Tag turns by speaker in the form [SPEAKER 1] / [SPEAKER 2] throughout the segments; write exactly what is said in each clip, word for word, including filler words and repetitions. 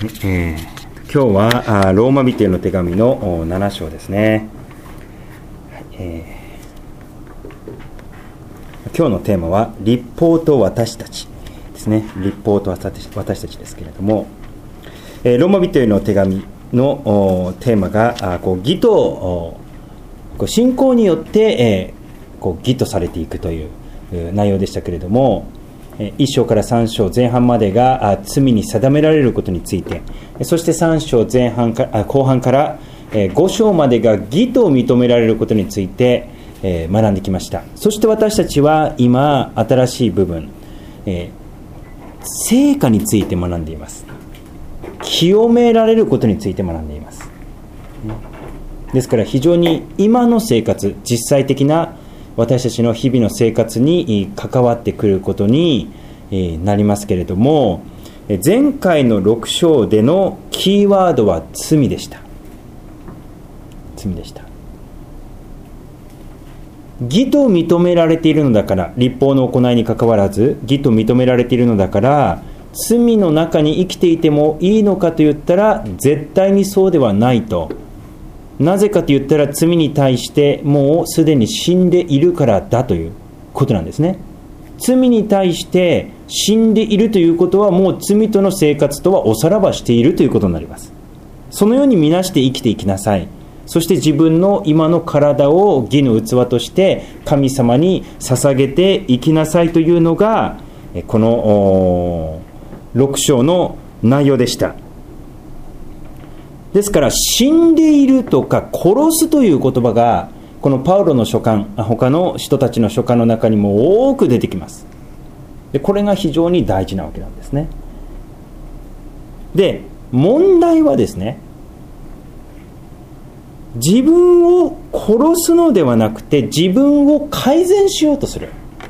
[SPEAKER 1] えー、今日はローマ人への手紙のなな章ですね。えー、今日のテーマは律法と私たちですね。律法と私たちですけれども、えー、ローマ人への手紙のテーマがこう義とこう信仰によって、えー、こう義とされていくという内容でしたけれども、いっ章からさん章前半までが罪に定められることについて、そしてさん章前半か後半からご章までが義と認められることについて学んできました。そして私たちは今新しい部分、成果について学んでいます。清められることについて学んでいます。ですから非常に今の生活、実際的な私たちの日々の生活に関わってくることになりますけれども、前回のろく章でのキーワードは罪でした。罪でした。義と認められているのだから、律法の行いに関わらず義と認められているのだから、罪の中に生きていてもいいのかと言ったら絶対にそうではないと。なぜかと言ったら罪に対してもうすでに死んでいるからだということなんですね。罪に対して死んでいるということは、もう罪との生活とはおさらばしているということになります。そのように見なして生きていきなさい。そして自分の今の体を義の器として神様に捧げていきなさいというのがこのろく章の内容でした。ですから死んでいるとか殺すという言葉がこのパウロの書簡、他の人たちの書簡の中にも多く出てきます。でこれが非常に大事なわけなんですね。で問題はですね、自分を殺すのではなくて自分を改善しようとする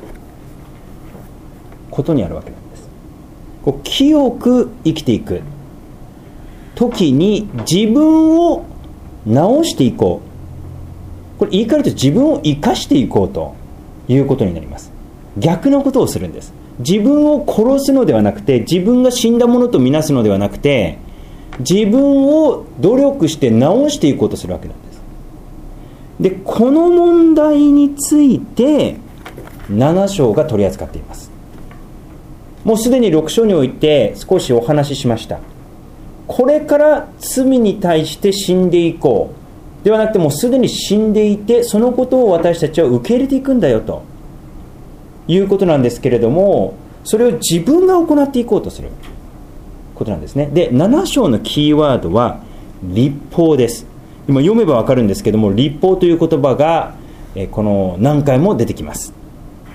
[SPEAKER 1] ことにあるわけなんです。こう清く生きていく時に自分を直していこう、これ言い換えると自分を生かしていこうということになります。逆のことをするんです。自分を殺すのではなくて、自分が死んだものとみなすのではなくて、自分を努力して直していこうとするわけなんです。でこの問題についてなな章が取り扱っています。もうすでにろく章において少しお話ししました。これから罪に対して死んでいこうではなくて、もうすでに死んでいて、そのことを私たちは受け入れていくんだよということなんですけれども、それを自分が行っていこうとすることなんですね。でなな章のキーワードは律法です。今読めばわかるんですけども、律法という言葉がこの何回も出てきます。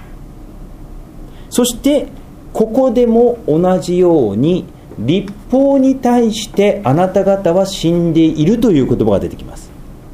[SPEAKER 1] そしてここでも同じように律法に対してあなた方は死んでいるという言葉が出てきます。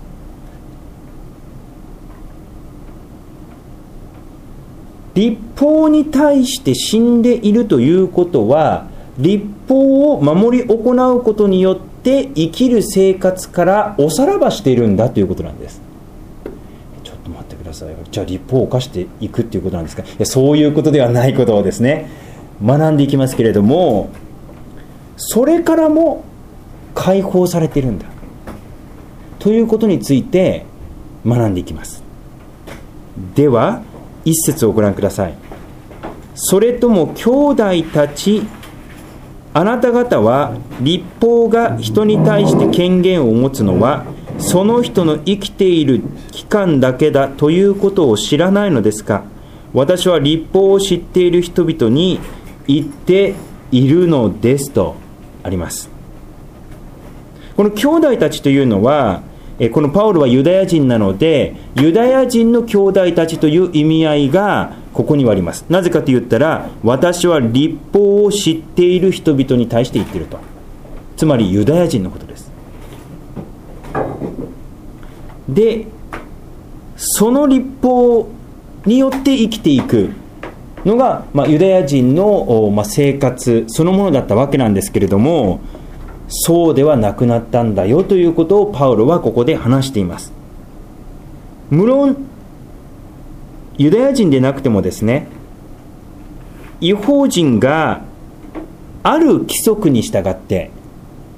[SPEAKER 1] 律法に対して死んでいるということは、律法を守り行うことによって生きる生活からおさらばしているんだということなんです。ちょっと待ってください。じゃあ律法を犯していくということなんですか。いや、そういうことではないことをですね、学んでいきますけれども、それからも解放されているんだということについて学んでいきます。では一節をご覧ください。それとも兄弟たち、あなた方は律法が人に対して権限を持つのはその人の生きている期間だけだということを知らないのですか。私は律法を知っている人々に言っているのですとあります。この兄弟たちというのは、このパウロはユダヤ人なので、ユダヤ人の兄弟たちという意味合いがここにはあります。なぜかと言ったら、私は律法を知っている人々に対して言っていると。つまりユダヤ人のことです。で、その律法によって生きていくのが、まあ、ユダヤ人の、まあ、生活そのものだったわけなんですけれども、そうではなくなったんだよということをパウロはここで話しています。無論ユダヤ人でなくてもですね、違法人がある規則に従って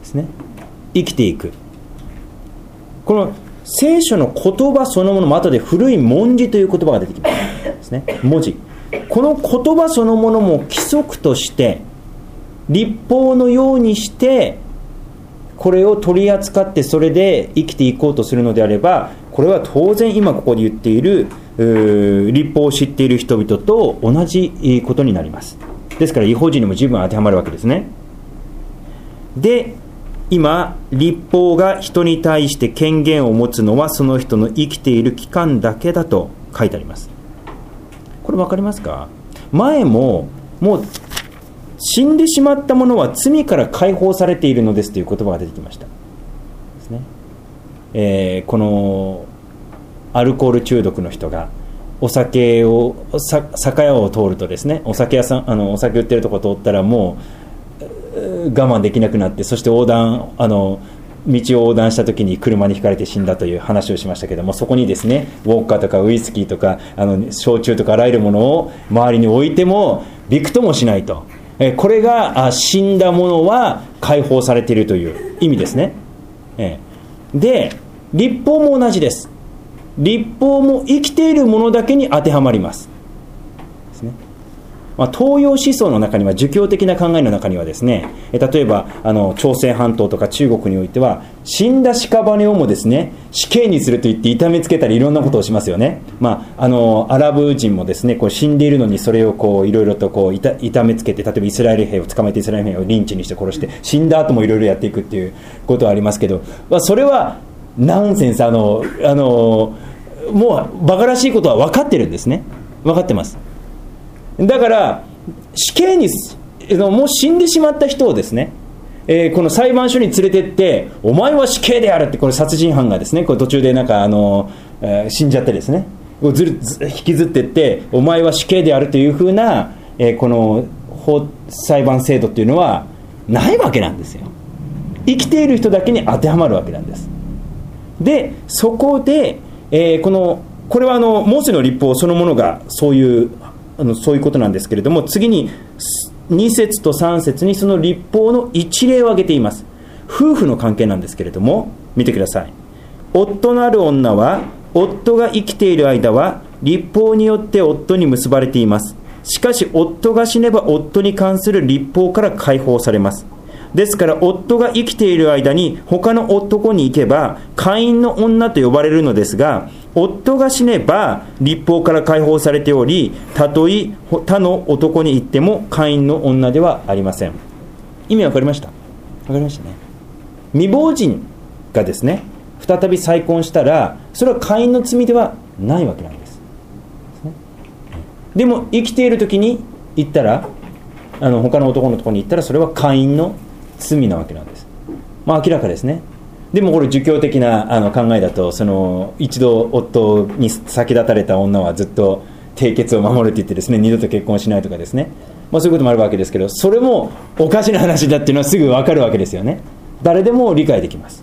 [SPEAKER 1] ですね。生きていく。この聖書の言葉そのものも後で古い文字という言葉が出てきますですね。文字。この言葉そのものも規則として律法のようにしてこれを取り扱ってそれで生きていこうとするのであれば、これは当然今ここで言っている律法を知っている人々と同じことになります。ですから異邦人にも十分当てはまるわけですね。で、今律法が人に対して権限を持つのはその人の生きている期間だけだと書いてあります。これ分かりますか？前ももう死んでしまった者は罪から解放されているのですという言葉が出てきましたですね。えー、このアルコール中毒の人がお酒を酒屋を通るとですね、お酒屋さんあのお酒売ってるとこ通ったらもう我慢できなくなって、そして横断あの道を横断した時に車にひかれて死んだという話をしましたけども、そこにですねウォッカとかウイスキーとかあの焼酎とかあらゆるものを周りに置いてもびくともしないと、えこれが死んだ者は解放されているという意味ですね。えで律法も同じです。律法も生きている者だけに当てはまりますですね。まあ、東洋思想の中には儒教的な考えの中にはですね、例えばあの朝鮮半島とか中国においては死んだ屍をもですね死刑にすると言って痛めつけたりいろんなことをしますよね。まあ、あのアラブ人もですねこう死んでいるのにそれをこういろいろとこう痛、痛めつけて、例えばイスラエル兵を捕まえてイスラエル兵をリンチにして殺して死んだ後もいろいろやっていくっていうことはありますけど、まあ、それはナンセンス、あのあのもうバカらしいことは分かってるんですね。分かってます。だから死刑にもう死んでしまった人をですね、えー、この裁判所に連れてってお前は死刑であるって、これ殺人犯がですねこれ途中でなんかあの、えー、死んじゃってですねずるず引きずってってお前は死刑であるというふうな、えー、この法裁判制度っていうのはないわけなんですよ。生きている人だけに当てはまるわけなんです。でそこで、えー、このこれはあのモーセの律法そのものがそういうあのそういうことなんですけれども、次にに節とさん節にその律法の一例を挙げています。夫婦の関係なんですけれども、見てください。夫なる女は夫が生きている間は律法によって夫に結ばれています。しかし夫が死ねば夫に関する律法から解放されます。ですから夫が生きている間に他の男に行けば会員の女と呼ばれるのですが、夫が死ねば律法から解放されており、たとえ他の男に行っても会員の女ではありません。意味わかりました？わかりましたね。未亡人がですね再び再婚したらそれは会員の罪ではないわけなんです。でも生きている時に行ったらあの他の男のところに行ったらそれは会員の罪なわけなんです。まあ明らかですね。でもこれ儒教的なあの考えだと、その一度夫に先立たれた女はずっと貞潔を守るって言ってですね二度と結婚しないとかですね、まあ、そういうこともあるわけですけど、それもおかしな話だっていうのはすぐ分かるわけですよね。誰でも理解できます。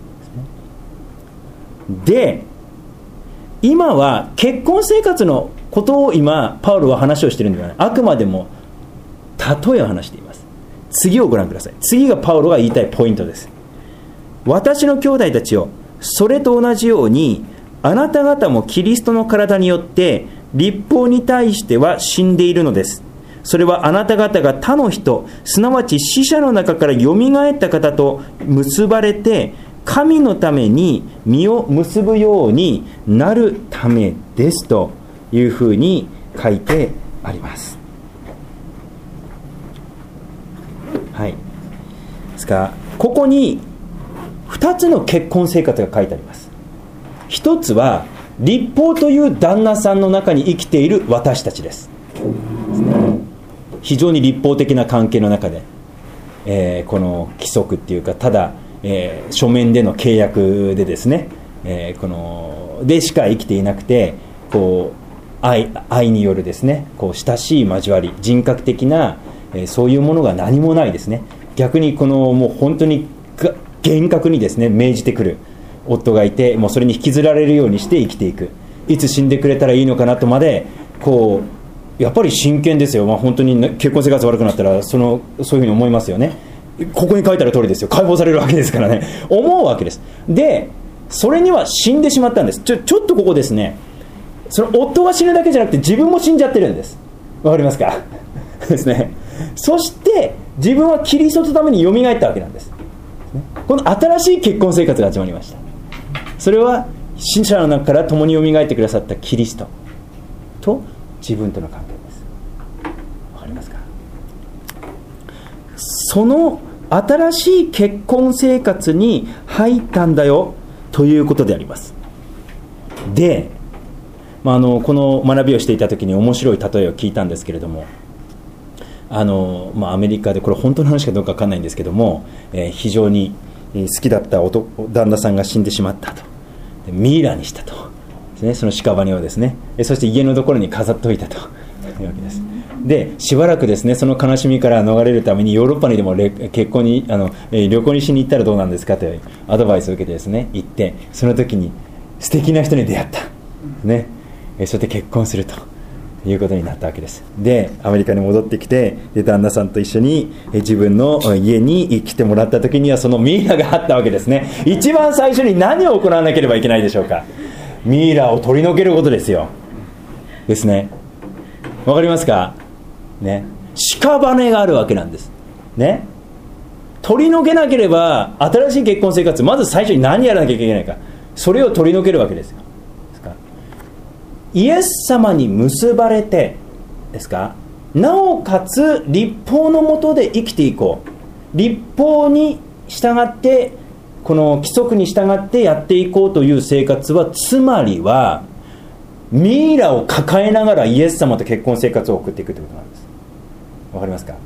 [SPEAKER 1] で今は結婚生活のことを今パウロは話をしているんではない。あくまでも例えを話しています。次をご覧ください。次がパウロが言いたいポイントです。私の兄弟たちよ、それと同じようにあなた方もキリストの体によって律法に対しては死んでいるのです。それはあなた方が他の人、すなわち死者の中からよみがえった方と結ばれて神のために実を結ぶようになるためですというふうに書いてあります。はい。ですからここにふたつの結婚生活が書いてあります。ひとつは律法という旦那さんの中に生きている私たちです。ですね、非常に律法的な関係の中で、えー、この規則っていうかただ、えー、書面での契約でですね、えー、このでしか生きていなくて、こう 愛, 愛によるですねこう親しい交わり、人格的な、えー、そういうものが何もないですね。逆にこのもう本当に厳格にですね命じてくる夫がいて、もうそれに引きずられるようにして生きていく。いつ死んでくれたらいいのかなとまでこうやっぱり真剣ですよ。まあ、本当に結婚生活悪くなったらそのそういうふうに思いますよね。 ここに書いてある通りですよ、解放されるわけですからね、思うわけです。でそれには死んでしまったんです。ちょ、ちょっとここですね、その夫が死ぬだけじゃなくて自分も死んじゃってるんです。わかりますかですね。そして自分はキリストのためによみがえったわけなんです。この新しい結婚生活が始まりました。それは死者の中から共によみがえってくださったキリストと自分との関係です。わかりますか。その新しい結婚生活に入ったんだよということであります。で、まあ、あのこの学びをしていた時に面白い例えを聞いたんですけれども、あの、まあ、アメリカでこれ本当の話かどうか分かんないんですけども、えー、非常に好きだった旦那さんが死んでしまったと、でミイラにしたとですね、その屍をですね、そして家のところに飾っておいたというわけです。でしばらくですね、その悲しみから逃れるためにヨーロッパにでも結婚にあの旅行にしに行ったらどうなんですかというアドバイスを受けてですね、行って、その時に素敵な人に出会ったね、そうやって結婚するということになったわけです。でアメリカに戻ってきて、で旦那さんと一緒に自分の家に来てもらった時にはそのミイラがあったわけですね。一番最初に何を行わなければいけないでしょうか。ミイラを取り除けることですよ。ですね。わかりますかね。屍があるわけなんですね。取り除けなければ新しい結婚生活、まず最初に何やらなきゃいけないか、それを取り除けるわけですよ。ですか。イエス様に結ばれてですか、なおかつ律法の下で生きていこう、律法に従って、この規則に従ってやっていこうという生活は、つまりはミイラを抱えながらイエス様と結婚生活を送っていくということなんです。わかりますか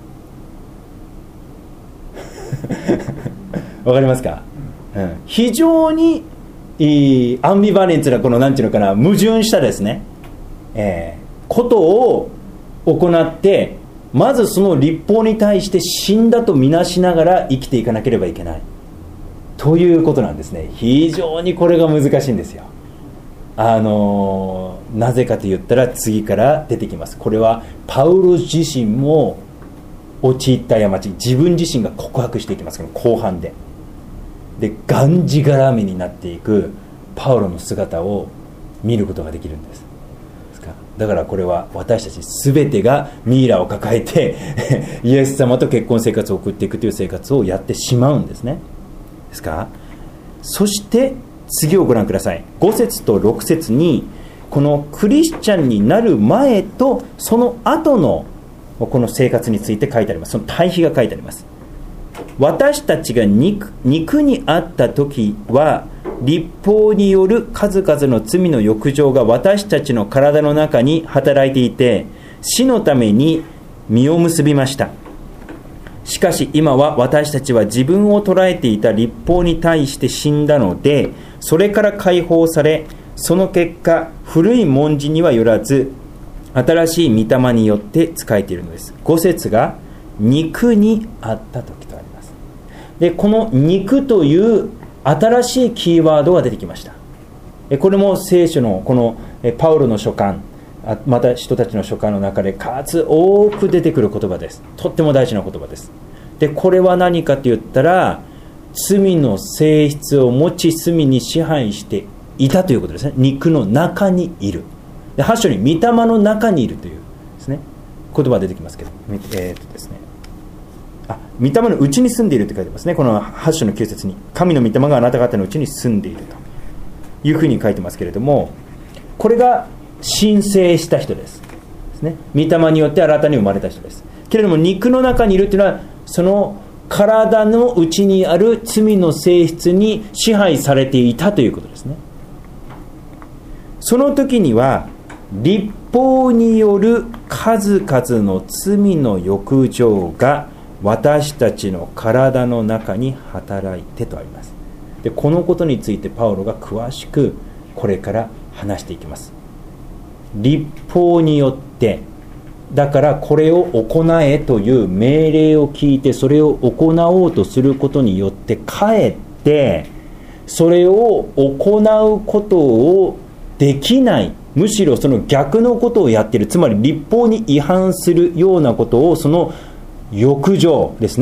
[SPEAKER 1] わかりますか、うん、非常にいいアンビバレンスな、このなんていうのかな、矛盾したですね、えー、ことを行って、まずその律法に対して死んだとみなしながら生きていかなければいけないということなんですね。非常にこれが難しいんですよ。あのー、なぜかと言ったら次から出てきます。これはパウロ自身も陥った過ち、自分自身が告白していきます。後半ででがんじがらめになっていくパウロの姿を見ることができるんです。だからこれは私たち全てがミイラを抱えてイエス様と結婚生活を送っていくという生活をやってしまうんですね。ですか。そして次をご覧ください。ご節とろく節に、このクリスチャンになる前とその後のこの生活について書いてあります。その対比が書いてあります。私たちが 肉, 肉にあった時は、律法による数々の罪の欲情が私たちの体の中に働いていて、死のために実を結びました。しかし今は私たちは自分を捉えていた律法に対して死んだので、それから解放され、その結果古い文字にはよらず新しい御霊によって仕えているのです。ご節が肉にあった時とあります。でこの肉という新しいキーワードが出てきました。これも聖書のこのパウロの書簡、また人たちの書簡の中で数多く出てくる言葉です。とっても大事な言葉です。でこれは何かと言ったら、罪の性質を持ち罪に支配していたということですね。肉の中にいる。ではち章に御霊の中にいるというですね、言葉が出てきますけど、えー、っとですねあ御霊のうちに住んでいるって書いてますね。このはち章のきゅう節に、神の御霊があなた方のうちに住んでいるというふうに書いてますけれども、これが神聖した人ですですね。御霊によって新たに生まれた人ですけれども、肉の中にいるというのは、その体の内にある罪の性質に支配されていたということですね。その時には律法による数々の罪の欲情が私たちの体の中に働いてとあります。でこのことについてパウロが詳しくこれから話していきます。律法によって、だからこれを行えという命令を聞いてそれを行おうとすることによってかえってそれを行うことをできない、むしろその逆のことをやっている、つまり律法に違反するようなことを、その欲情ですね、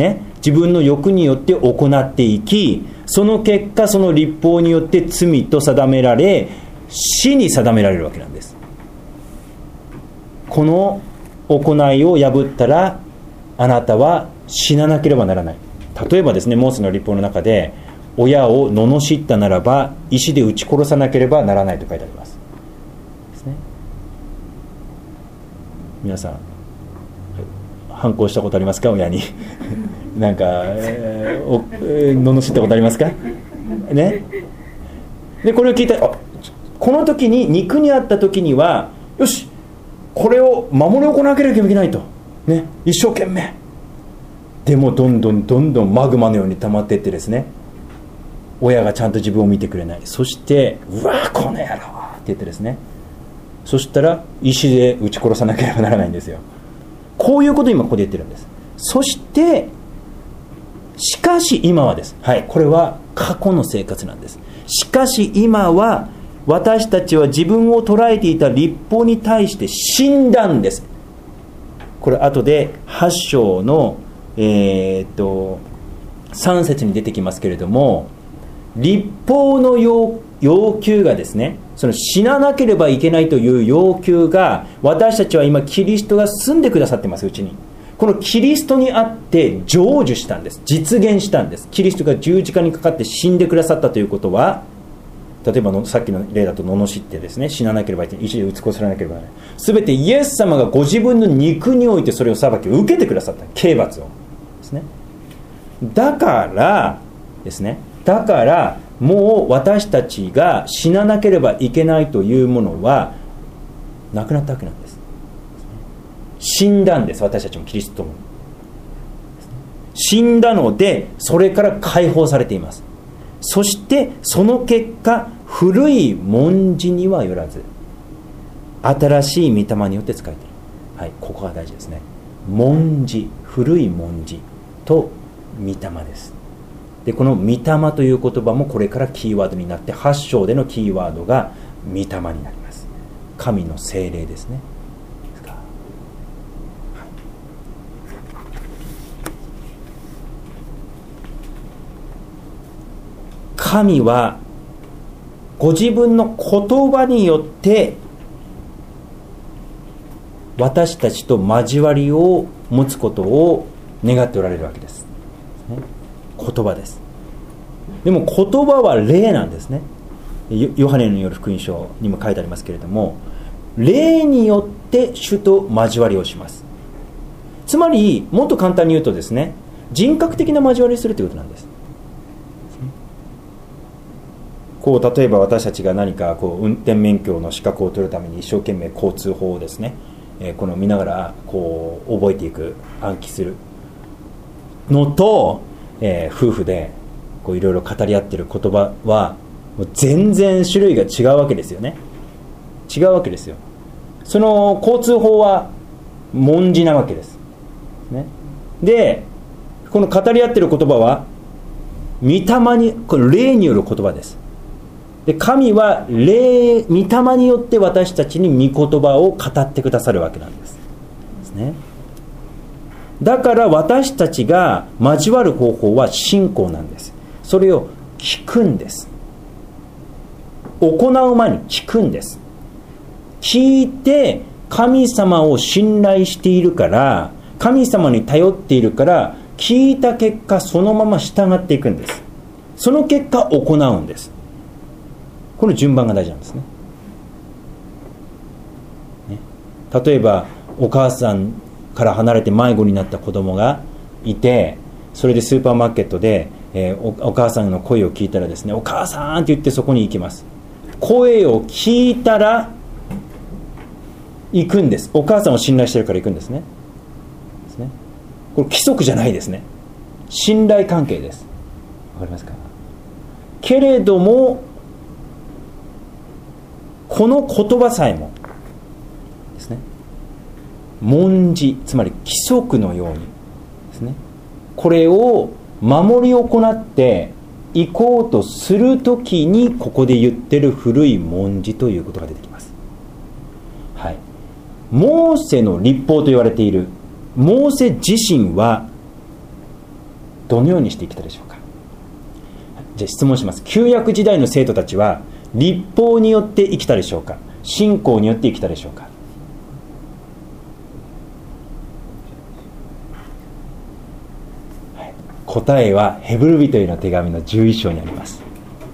[SPEAKER 1] 自分の欲によって行っていき、その結果その律法によって罪と定められ、死に定められるわけなんです。この行いを破ったらあなたは死ななければならない。例えばですね、モーセの律法の中で、親を罵ったならば石で撃ち殺さなければならないと書いてありますですね。皆さん反抗したことありますか、親になんか、えー、おえー、罵ったことありますかね。でこれを聞いたら、この時に肉にあった時には、よしこれを守り行わなければいけないと、ね、一生懸命。でもどんどんどんどんマグマのように溜まっていってですね、親がちゃんと自分を見てくれない。そしてうわこの野郎って言ってですね、そしたら石で撃ち殺さなければならないんですよ。こういうことを今ここで言ってるんです。そしてしかし今はです、はい、これは過去の生活なんです。しかし今は私たちは自分を捉えていた律法に対して死んだんです。これ後ではち章のえー、っとさん節に出てきますけれども、律法の 要, 要求がですね、その死ななければいけないという要求が、私たちは今キリストが住んでくださってます。うちにこのキリストにあって成就したんです。実現したんです。キリストが十字架にかかって死んでくださったということは、例えばのさっきの例だと罵ってですね、死ななければいけない、石で撃ち殺さなければいけない、全てイエス様がご自分の肉においてそれを裁きを受けてくださった、刑罰をですね。だからですね、だからもう私たちが死ななければいけないというものはなくなったわけなんです。死んだんです。私たちもキリストも死んだので、それから解放されています。そしてその結果、古い文字にはよらず新しい御霊によって使えている。はい、ここが大事ですね。文字、古い文字と御霊です。でこの御霊という言葉もこれからキーワードになって、はち章でのキーワードが御霊になります。神の聖霊ですね。ですか、はい、神はご自分の言葉によって私たちと交わりを持つことを願っておられるわけです。言葉です。でも言葉は霊なんですね。ヨハネによる福音書にも書いてありますけれども、霊によって主と交わりをします。つまりもっと簡単に言うとですね、人格的な交わりをするということなんです。こう例えば私たちが何かこう運転免許の資格を取るために一生懸命交通法をですね、えー、この見ながらこう覚えていく、暗記するのと、えー、夫婦でこういろいろ語り合ってる言葉はもう全然種類が違うわけですよね。違うわけですよ。その交通法は文字なわけです、ね、でこの語り合ってる言葉は御霊に、この霊による言葉です。で神は霊、御霊によって私たちに御言葉を語ってくださるわけなんです、ですね。だから私たちが交わる方法は信仰なんです。それを聞くんです。行う前に聞くんです。聞いて神様を信頼しているから、神様に頼っているから、聞いた結果そのまま従っていくんです。その結果行うんです。この順番が大事なんですね。ね、例えばお母さんから離れて迷子になった子供がいて、それでスーパーマーケットで、えー、お, お母さんの声を聞いたらですね、お母さんって言ってそこに行きます。声を聞いたら行くんです。お母さんを信頼してるから行くんですね。ですね。これ規則じゃないですね。信頼関係です。わかりますか？けれどもこの言葉さえもですね、文字、つまり規則のようにですね、これを守り行っていこうとするときに、ここで言ってる古い文字ということが出てきます。はい。モーセの律法と言われている、モーセ自身はどのようにして生きたでしょうか。じゃあ質問します。旧約時代の生徒たちは律法によって生きたでしょうか、信仰によって生きたでしょうか。はい、答えはヘブル人への手紙のじゅういっ章にあります。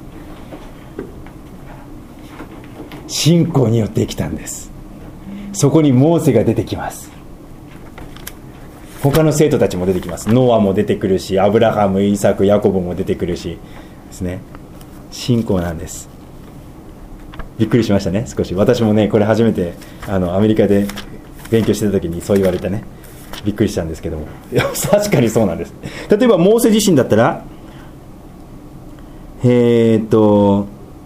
[SPEAKER 1] 信仰によって生きたんです。そこにモーセが出てきます。他の生徒たちも出てきます。ノアも出てくるし、アブラハム、イサク、ヤコブも出てくるしですね。信仰なんです。びっくりしましたね。少し私もね、これ初めてあのアメリカで勉強してた時にそう言われてね、びっくりしたんですけども、いや確かにそうなんです。例えばモーセ自身だったらえー、っと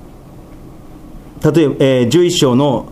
[SPEAKER 1] 例えば、えー、じゅういっ章の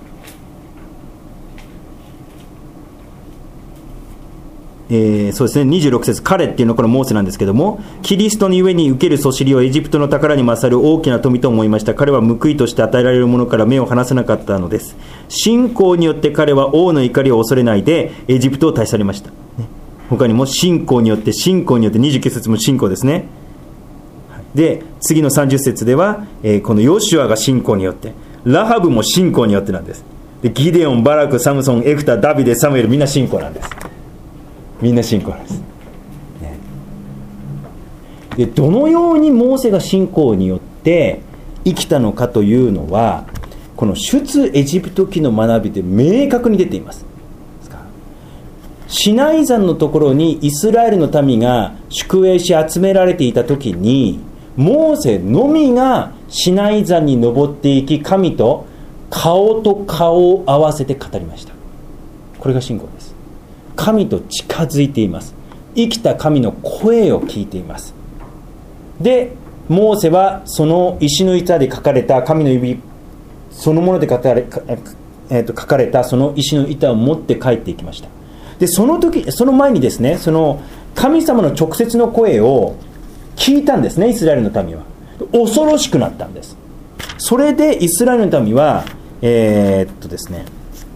[SPEAKER 1] えー、そうですね、にじゅうろく節、彼っていうのはこれモーセなんですけども、キリストにゆえに受けるそしりをエジプトの宝に勝る大きな富と思いました。彼は報いとして与えられるものから目を離せなかったのです。信仰によって彼は王の怒りを恐れないでエジプトを退去されました、ね、他にも信仰によって信仰によってにじゅうきゅう節も信仰ですね。で次のさんじゅう節では、えー、このヨシュアが信仰によって、ラハブも信仰によってなんです。でギデオン、バラク、サムソン、エフタ、ダビデ、サムエル、みんな信仰なんです。みんな信仰なんです、ね、でどのようにモーセが信仰によって生きたのかというのは、この出エジプト記の学びで明確に出ています。シナイ山のところにイスラエルの民が宿営し集められていた時に、モーセのみがシナイ山に登っていき、神と顔と顔を合わせて語りました。これが信仰です。神と近づいています。生きた神の声を聞いています。でモーセはその石の板で書かれた、神の指そのもので書かれ、えー、と書かれたその石の板を持って帰っていきました。でその時、その前にですね、その神様の直接の声を聞いたんですね、イスラエルの民は。恐ろしくなったんです。それでイスラエルの民はえー、っとですね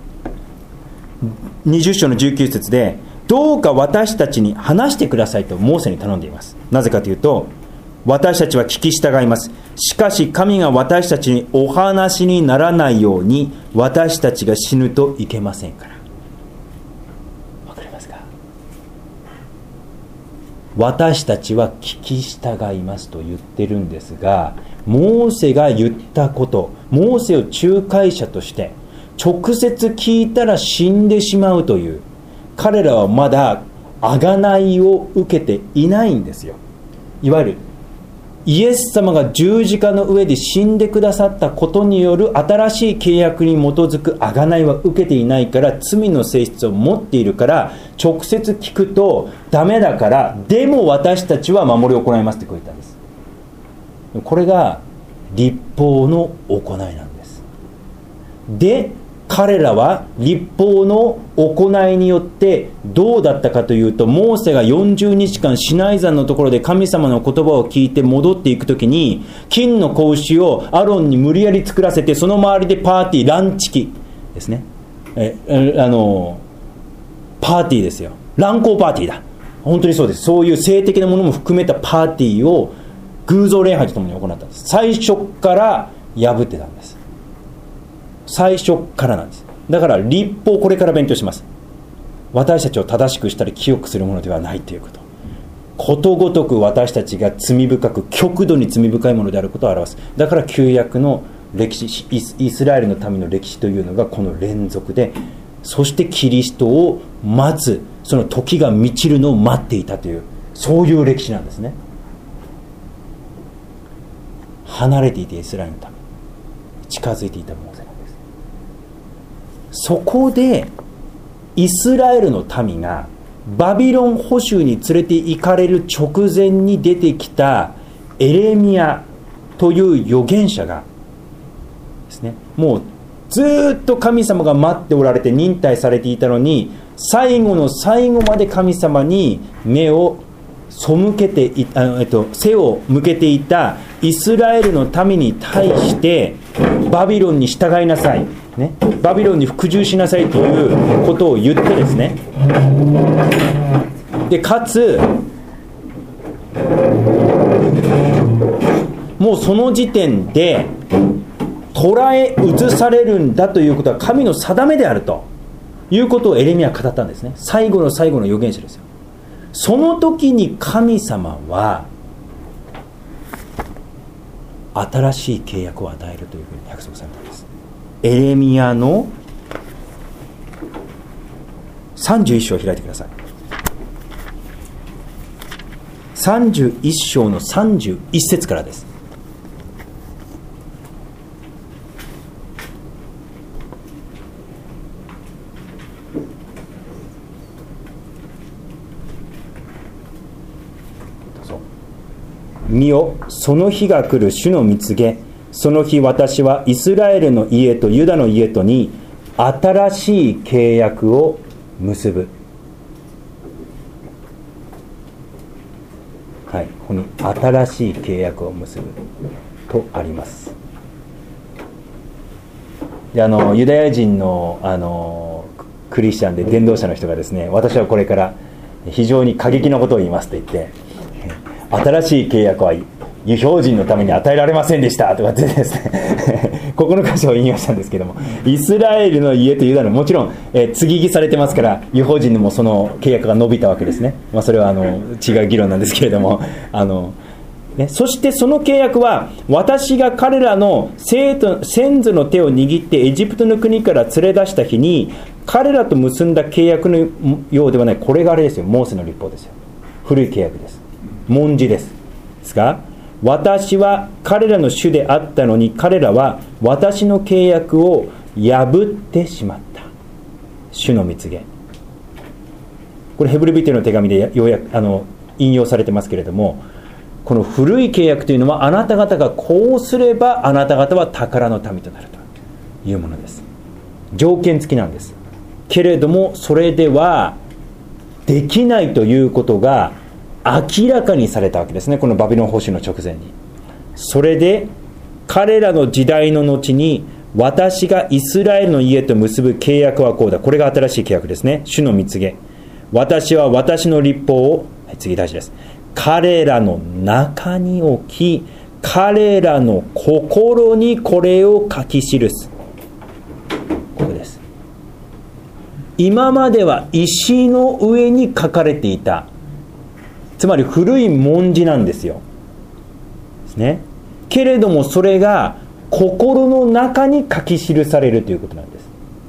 [SPEAKER 1] にじゅう章のじゅうきゅう節で、どうか私たちに話してくださいとモーセに頼んでいます。なぜかというと、私たちは聞き従います。しかし神が私たちにお話にならないように私たちが死ぬといけませんから。わかりますか？私たちは聞き従いますと言ってるんですが、モーセが言ったこと、モーセを仲介者として直接聞いたら死んでしまうという、彼らはまだ贖いを受けていないんですよ。いわゆるイエス様が十字架の上で死んでくださったことによる新しい契約に基づく贖いは受けていないから、罪の性質を持っているから、直接聞くとダメだから、でも私たちは守り行いますってこう言ったんです。これが律法の行いなんです。で彼らは律法の行いによってどうだったかというと、モーセがよんじゅうにちかんシナイ山のところで神様の言葉を聞いて戻っていくときに、金の子牛をアロンに無理やり作らせて、その周りでパーティー、ランチ期ですね、えあのパーティーですよ、乱交パーティーだ、本当にそうです。そういう性的なものも含めたパーティーを偶像礼拝とともに行ったんです。最初から破ってたんです。最初からなんです。だから律法、これから勉強します。私たちを正しくしたり清くするものではないということ、ことごとく私たちが罪深く、極度に罪深いものであることを表す。だから旧約の歴史、イスラエルの民の歴史というのがこの連続で、そしてキリストを待つ、その時が満ちるのを待っていたという、そういう歴史なんですね。離れていてイスラエルの民、近づいていたモーセなんです。そこでイスラエルの民がバビロン捕囚に連れて行かれる直前に出てきたエレミヤという預言者がですね、もうずっと神様が待っておられて忍耐されていたのに、最後の最後まで神様に目を背けていあ、えっと、背を向けていたイスラエルの民に対して、バビロンに従いなさい、ね、バビロンに服従しなさいということを言ってですね、でかつもうその時点で捉え移されるんだということは神の定めであるということをエレミヤは語ったんですね。最後の最後の預言者ですよ。その時に神様は新しい契約を与えるというふうに約束されたんです。エレミヤのさんじゅういっ章を開いてください。さんじゅういっ章のさんじゅういっ節からです。見よ、その日が来る、主の蜜げ。その日、私はイスラエルの家とユダの家とに新しい契約を結ぶ。はい、ここに新しい契約を結ぶとあります。で、あのユダヤ人の、あのクリスチャンで伝道者の人がですね、私はこれから非常に過激なことを言いますと言って、新しい契約は異邦人のために与えられませんでしたとかってですねここの箇所を引用したんですけども、イスラエルの家とユダの、もちろん、えー、継ぎ木されてますから異邦人でもその契約が伸びたわけですね。まあ、それはあの違う議論なんですけれども、あの、ね、そしてその契約は、私が彼らの先祖の手を握ってエジプトの国から連れ出した日に彼らと結んだ契約のようではない。これがあれですよ、モーセの律法ですよ。古い契約です。文字ですですが、私は彼らの主であったのに彼らは私の契約を破ってしまった。主の蜜げ。これヘブル人への手紙でようやくあの引用されてますけれども、この古い契約というのは、あなた方がこうすればあなた方は宝の民となるというものです。条件付きなんです。けれどもそれではできないということが明らかにされたわけですね、このバビロン捕囚の直前に。それで彼らの時代の後に、私がイスラエルの家と結ぶ契約はこうだ。これが新しい契約ですね。主の蜜げ。私は私の律法を、はい、次大事です、彼らの中に置き、彼らの心にこれを書き記す。ここです。今までは石の上に書かれていた、つまり古い文字なんですよ。ですね。けれどもそれが心の中に書き記されるということなんです。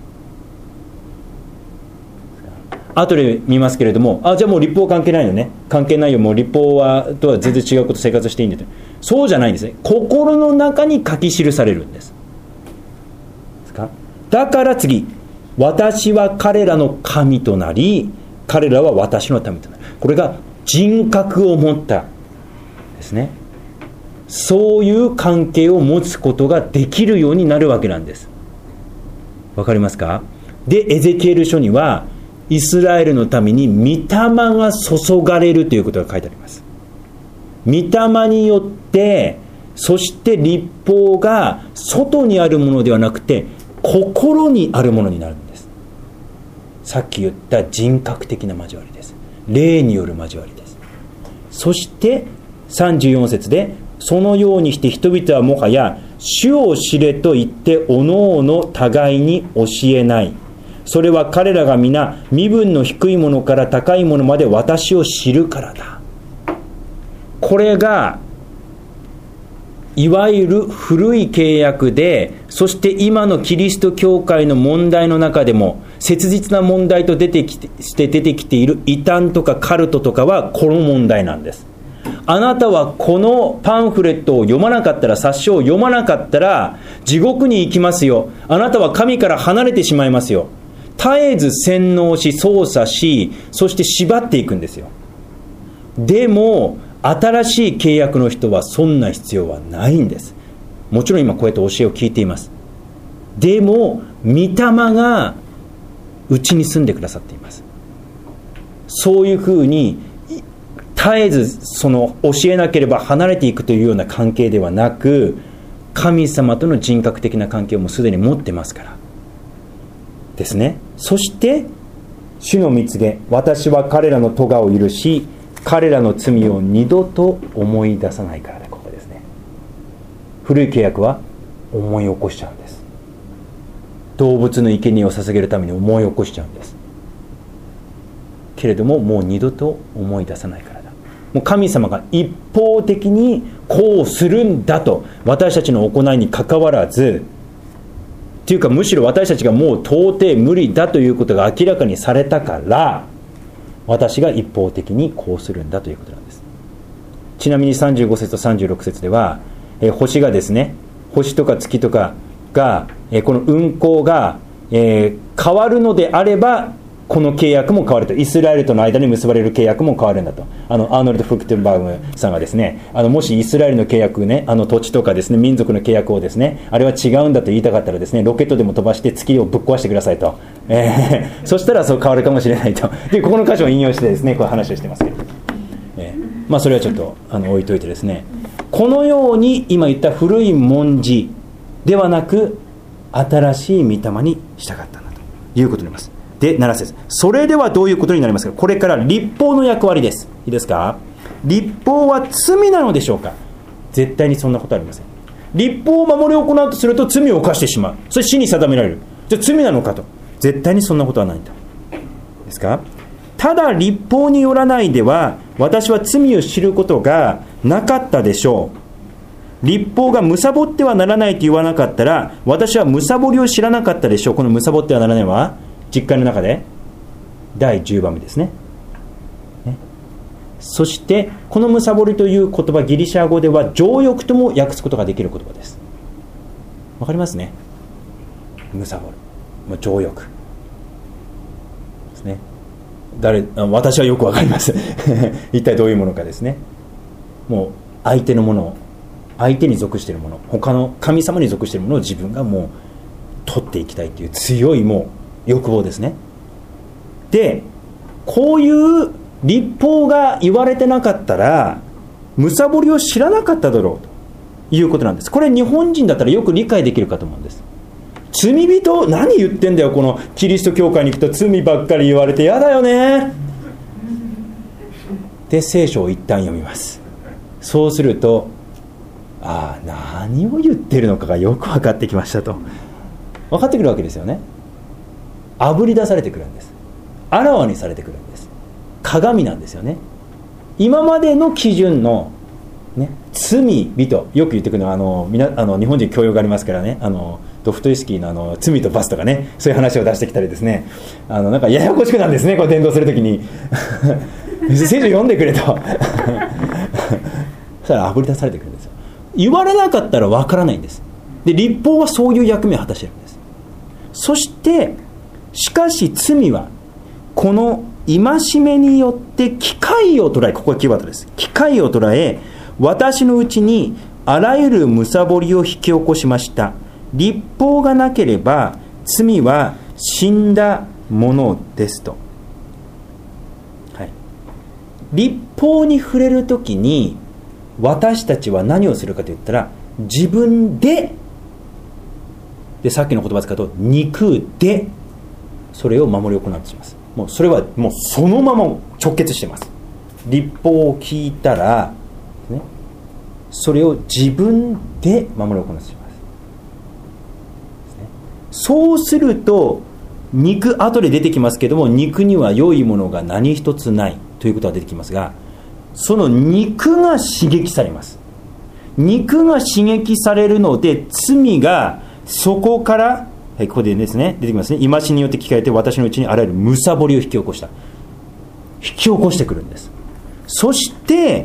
[SPEAKER 1] 後で見ますけれども、あ、じゃあもう立法関係ないよね。関係ないよ。もう立法はとは全然違うこと生活していいんだと。そうじゃないんですね。心の中に書き記されるんです。ですか？だから次、私は彼らの神となり、彼らは私の民となる。これが人格を持ったですね。そういう関係を持つことができるようになるわけなんです。わかりますか？で、エゼキエル書にはイスラエルのために御霊が注がれるということが書いてあります。御霊によって、そして律法が外にあるものではなくて心にあるものになるんです。さっき言った人格的な交わりです。霊による交わりです。そしてさんじゅうよん節で、そのようにして人々はもはや主を知れと言っておのおの互いに教えない。それは彼らが皆身分の低いものから高いものまで私を知るからだ。これがいわゆる古い契約で、そして今のキリスト教会の問題の中でも切実な問題と出てきてして出てきている異端とかカルトとかはこの問題なんです。あなたはこのパンフレットを読まなかったら、冊子を読まなかったら地獄に行きますよ。あなたは神から離れてしまいますよ。絶えず洗脳し操作し、そして縛っていくんですよ。でも新しい契約の人はそんな必要はないんです。もちろん今こうやって教えを聞いています。でも御霊がうちに住んでくださっています。そういうふうに絶えずその教えなければ離れていくというような関係ではなく、神様との人格的な関係をもうすでに持ってますからですね。そして主の蜜げ、私は彼らの咎を許し彼らの罪を二度と思い出さないからで、ここですね。 古い契約は思い起こしちゃうんです。動物の生贄を捧げるために思い起こしちゃうんです。けれどももう二度と思い出さないからだ。もう神様が一方的にこうするんだと、私たちの行いにかかわらず、というかむしろ私たちがもう到底無理だということが明らかにされたから、私が一方的にこうするんだということなんです。ちなみにさんじゅうご節とさんじゅうろく節では、えー、星がですね、星とか月とかが、えー、この運行が、えー、変わるのであればこの契約も変わると、イスラエルとの間に結ばれる契約も変わるんだと。あのアーノルド・フクテンバーグさんがですね、あのもしイスラエルの契約ね、あの土地とかですね、民族の契約をですね、あれは違うんだと言いたかったらですね、ロケットでも飛ばして月をぶっ壊してくださいと、えー、そしたらそう変わるかもしれないと。でここの箇所を引用してですね、こういう話をしてますけど、えー、まあそれはちょっとあの置いといてですね、このように今言った古い文字ではなく新しい御霊に従ったんだということになります。でなな節、それではどういうことになりますか。これから律法の役割です。いいですか。律法は罪なのでしょうか。絶対にそんなことはありません。律法を守り行うとすると罪を犯してしまう、それ死に定められる。じゃあ罪なのかと、絶対にそんなことはないんだ。ですか。ただ律法によらないでは私は罪を知ることがなかったでしょう。律法が貪ってはならないと言わなかったら私は貪りを知らなかったでしょう。この貪ってはならないは実会の中でだいじゅうばんめです ね, ねそしてこの貪りという言葉、ギリシャ語では情欲とも訳すことができる言葉です。わかりますね。貪り、もう情欲ですね。誰私はよくわかります一体どういうものかですね。もう相手のものを、相手に属しているもの、他の神様に属しているものを自分がもう取っていきたいという強いもう欲望ですね。でこういう律法が言われてなかったら貪りを知らなかっただろうということなんです。これ日本人だったらよく理解できるかと思うんです。罪人、何言ってんだよ、このキリスト教会に行くと罪ばっかり言われてやだよねで聖書を一旦読みます。そうすると、ああ何を言ってるのかがよく分かってきましたと分かってくるわけですよね。あぶり出されてくるんです。あらわにされてくるんです。鏡なんですよね。今までの基準の、ね、罪人、よく言ってくるのはあのみなあの日本人教養がありますからね、あのドフトエフスキーのあの罪と罰とかね、そういう話を出してきたりですね、あのなんかややこしくなんですね、こう伝道するときに聖書読んでくれとそしたらあぶり出されてくるんですよ。言われなかったらわからないんです。で律法はそういう役目を果たしているんです。そしてしかし罪はこの戒めによって機会を捉え、ここがキーワードです。機会を捉え、私のうちにあらゆる貪りを引き起こしました。律法がなければ罪は死んだものですと、はい、律法に触れるときに私たちは何をするかと言ったら、自分ででさっきの言葉使うと肉でそれを守り行うとします。もうそれはもうそのまま直結しています。律法を聞いたら、ね、それを自分で守り行うとします。そうすると肉、後で出てきますけども、肉には良いものが何一つないということが出てきますが、その肉が刺激されます。肉が刺激されるので罪がそこから、はい、ここでですね出てきますね。戒めによって聞かれて私のうちにあらゆる貪りを引き起こした、引き起こしてくるんです。そして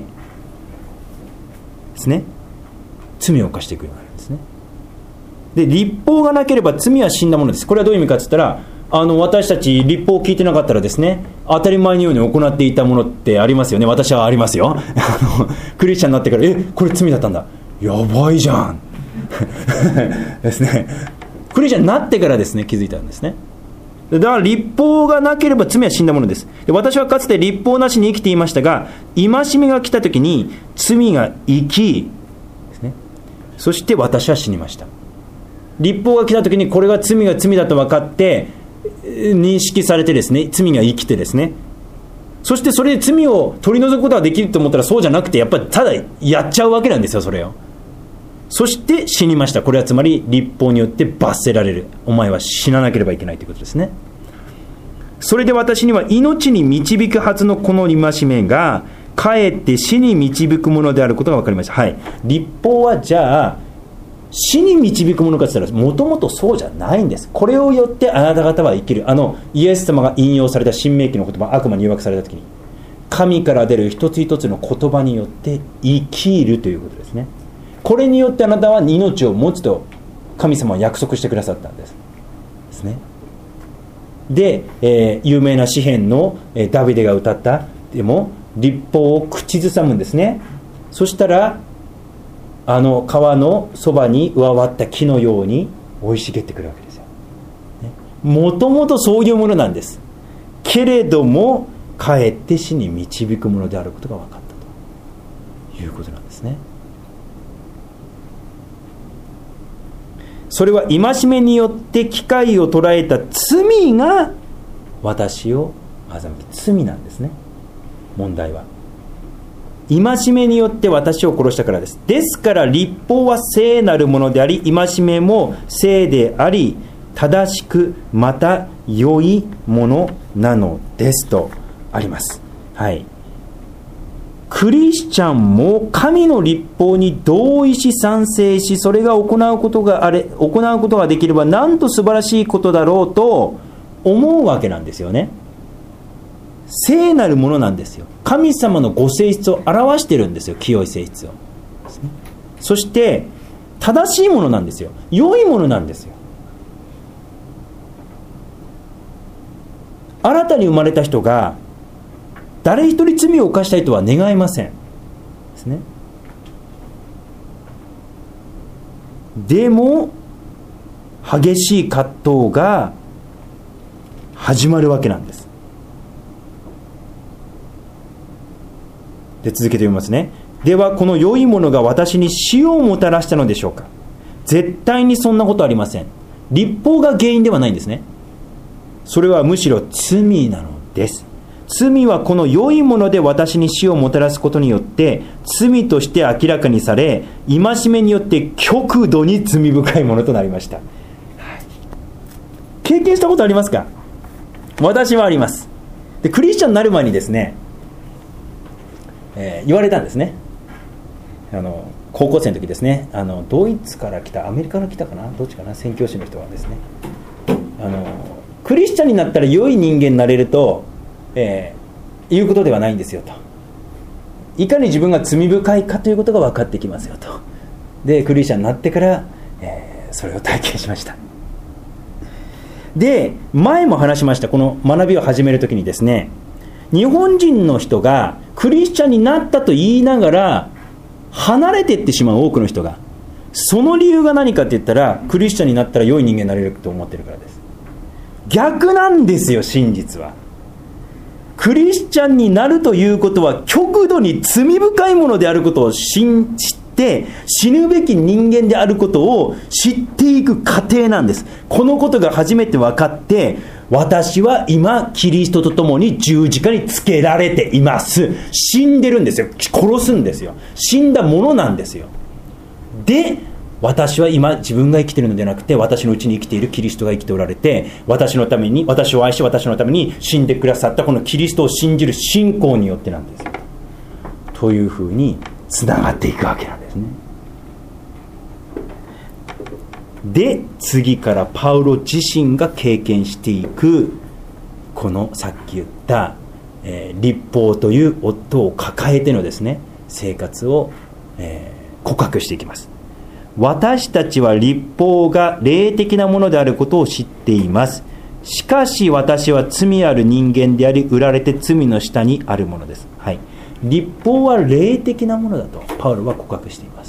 [SPEAKER 1] ですね、罪を犯していくようになるんですね。で律法がなければ罪は死んだものです。これはどういう意味かと言ったら、あの私たち律法を聞いてなかったらですね、当たり前のように行っていたものってありますよね。私はありますよクリスチャンになってから、えこれ罪だったんだ、やばいじゃんですね。クリスチャンになってからですね気づいたんですね。だから律法がなければ罪は死んだものです。で私はかつて律法なしに生きていましたが、戒めが来た時に罪が生きですね、そして私は死にました。律法が来た時にこれが罪が罪だと分かって認識されてですね、罪が生きてですね、そしてそれで罪を取り除くことができると思ったらそうじゃなくて、やっぱりただやっちゃうわけなんですよ。それをそして死にました。これはつまり律法によって罰せられる。お前は死ななければいけないということですね。それで私には命に導くはずのこの戒めがかえって死に導くものであることが分かりました。はい、律法はじゃあ死に導くものかと言ったらもともとそうじゃないんです。これをよってあなた方は生きる。あのイエス様が引用された新明記の言葉、悪魔に誘惑された時に神から出る一つ一つの言葉によって生きるということですね。これによってあなたは命を持つと神様は約束してくださったんですですね。で、えー、有名な詩篇の、えー、ダビデが歌ったでも律法を口ずさむんですね。そしたらあの川のそばに植わった木のように生い茂ってくるわけですよ。もともとそういうものなんです。けれどもかえって死に導くものであることが分かったということなんですね。それは戒めによって機会を捉えた罪が私を欺き、罪なんですね。問題は戒めによって私を殺したからです。ですから律法は聖なるものであり、戒めも聖であり正しくまた良いものなのですとあります。はい。クリスチャンも神の律法に同意し賛成し、それが行うことがあれ行うことができればなんと素晴らしいことだろうと思うわけなんですよね。聖なるものなんですよ。神様のご性質を表してるんですよ。清い性質を。そして正しいものなんですよ。良いものなんですよ。新たに生まれた人が誰一人罪を犯したいとは願いませんですね。でも激しい葛藤が始まるわけなんです。で続けて読みますね。ではこの良いものが私に死をもたらしたのでしょうか。絶対にそんなことありません。律法が原因ではないんですね。それはむしろ罪なのです。罪はこの良いもので私に死をもたらすことによって罪として明らかにされ、戒めによって極度に罪深いものとなりました。はい、経験したことありますか？私はあります。でクリスチャンになる前にですね、えー、言われたんですね。あの高校生の時ですね、あのドイツから来たアメリカから来たかな、どっちかな、宣教師の人がですね、あのクリスチャンになったら良い人間になれるとえー、いうことではないんですよと。いかに自分が罪深いかということが分かってきますよと。でクリスチャンになってから、えー、それを体験しました。で前も話しました。この学びを始めるときにですね、日本人の人がクリスチャンになったと言いながら離れていってしまう多くの人が、その理由が何かって言ったら、クリスチャンになったら良い人間になれると思ってるからです。逆なんですよ。真実はクリスチャンになるということは極度に罪深いものであることを信じて、死ぬべき人間であることを知っていく過程なんです。このことが初めて分かって、私は今キリストと共に十字架につけられています。死んでるんですよ。殺すんですよ。死んだものなんですよ。で私は今自分が生きているのではなくて、私のうちに生きているキリストが生きておられて、私のために、私を愛し私のために死んでくださったこのキリストを信じる信仰によってなんですよというふうにつながっていくわけなんですね。で次からパウロ自身が経験していくこのさっき言った、えー、律法という夫を抱えてのですね生活を、えー、告白していきます。私たちは律法が霊的なものであることを知っています。しかし私は罪ある人間であり、売られて罪の下にあるものです。はい、律法は霊的なものだとパウロは告白しています。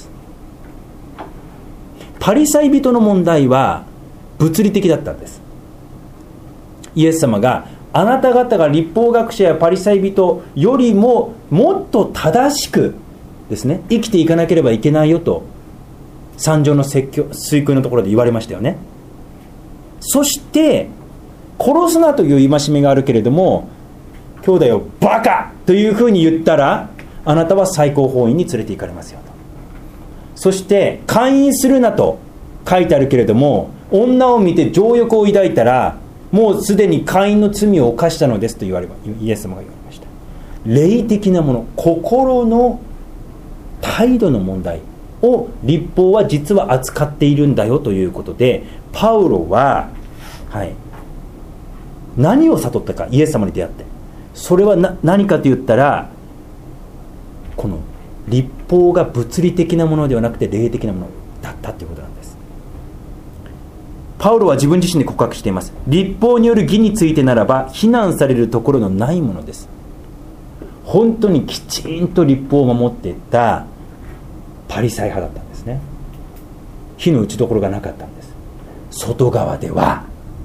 [SPEAKER 1] パリサイ人の問題は物理的だったんです。イエス様があなた方が律法学者やパリサイ人よりももっと正しくですね生きていかなければいけないよと三条の説教推訓のところで言われましたよね。そして殺すなという戒めがあるけれども、兄弟をバカというふうに言ったらあなたは最高法院に連れて行かれますよと。 そして姦淫するなと書いてあるけれども、女を見て情欲を抱いたらもうすでに姦淫の罪を犯したのですと言われイエス様が言われました。霊的なもの、心の態度の問題を律法は実は扱っているんだよということで、パウロは、はい、何を悟ったか、イエス様に出会って、それはな何かと言ったら、この律法が物理的なものではなくて霊的なものだったということなんです。パウロは自分自身で告白しています。律法による義についてならば非難されるところのないものです。本当にきちんと律法を守っていたパリサイ派だったんですね。火の打ちどころがなかったんです。外側では、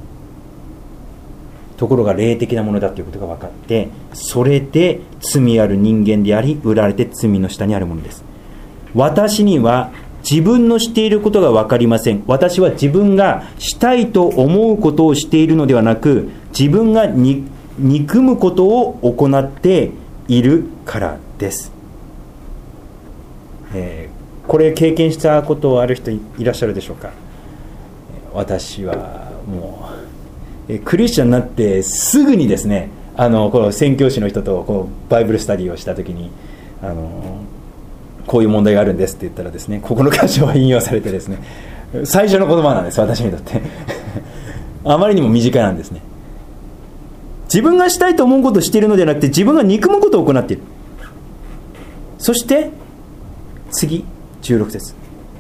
[SPEAKER 1] ところが霊的なものだということが分かって、それで罪ある人間であり、売られて罪の下にあるものです。私には自分のしていることが分かりません。私は自分がしたいと思うことをしているのではなく、自分がに憎むことを行っているからです。えー、これ経験したことある人いらっしゃるでしょうか。私はもうクリスチャンになってすぐにですね、あのこの宣教師の人とこうバイブルスタディをしたときに、あのこういう問題があるんですって言ったらですね、ここの箇所は引用されてですね、最初の言葉なんです、私にとってあまりにも身近なんですね。自分がしたいと思うことをしているのではなくて、自分が憎むことを行っている。そして次じゅうろく節、